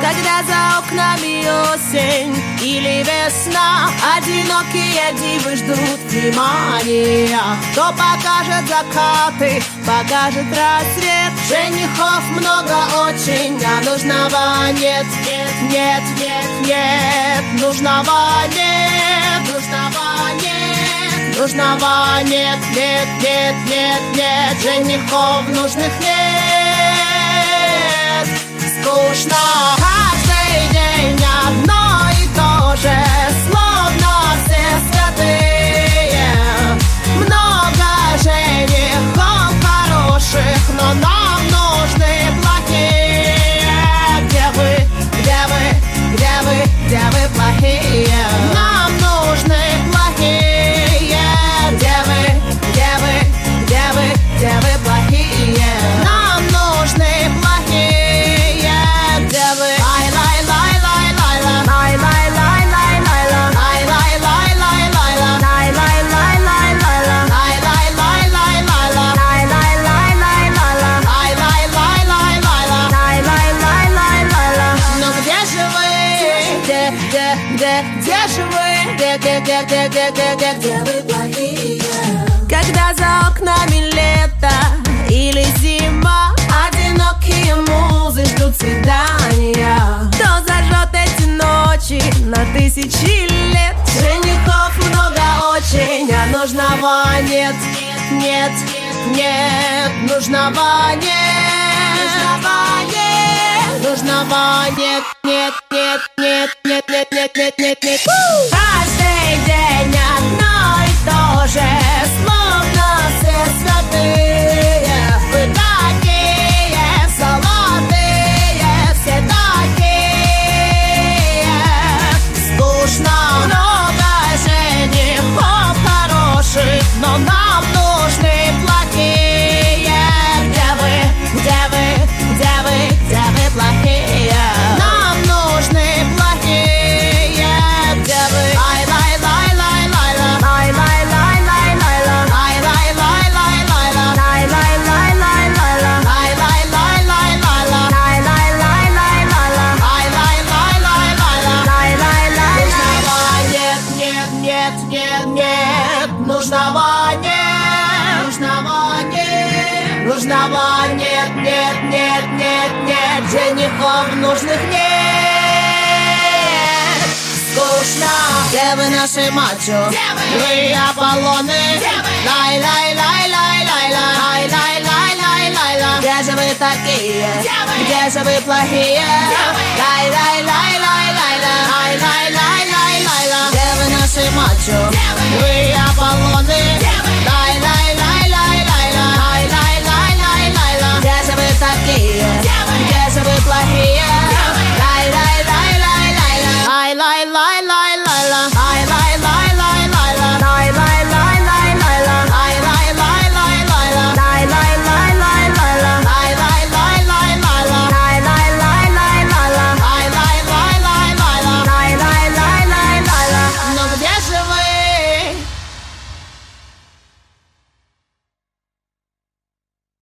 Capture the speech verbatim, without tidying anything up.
Когда за окнами осень или весна, одинокие дивы ждут внимания. Кто покажет закаты, покажет рассвет. Женихов много очень, а нужного нет. Нет, нет, нет, нет, нужного нет, нужного нет, нужного нет, нет, нет, нет, нет, женихов нужных нет. Скучно. Каждый день одно и то же, словно все святые. Много женихов хороших, но нам нужны плохие. Где вы, где вы, где вы, где вы плохие? Нам нужны плохие. Где вы, где вы, где вы, где вы плохие? Нам нужны плохие. Где вы плохие? Когда за окнами лето или зима, одинокие музы ждут свидания. Кто зажжет эти ночи на тысячи лет? Женихов много очень, а нужного нет. Нет, нет, нужного нет. Нужного нет. Нужного нет. Нет, нет, нет, нет, нет, нет, нет, нет, нет. Каждый день одно и то же, словно все святые. Вы такие золотые, все такие. Скучно. Много женихов хороших, но нам нужны плохие. Где вы, где вы, где вы, где вы плохие? Нам нужны плохие. Где вы? Нужного нет, нет, нет, нет, нет, женихов нужных нет. Скучно. Где вы наши мачо? Вы Аполлоны? Лай-лай-лай-лай-лай-лай, лай-лай-лай-лай-лай. Где же вы такие? Где же вы плохие? Лай-лай-лай-лай-лай-лай, лай-лай-лай-лай-лай. Где вы наши мачо? Вы Аполлоны?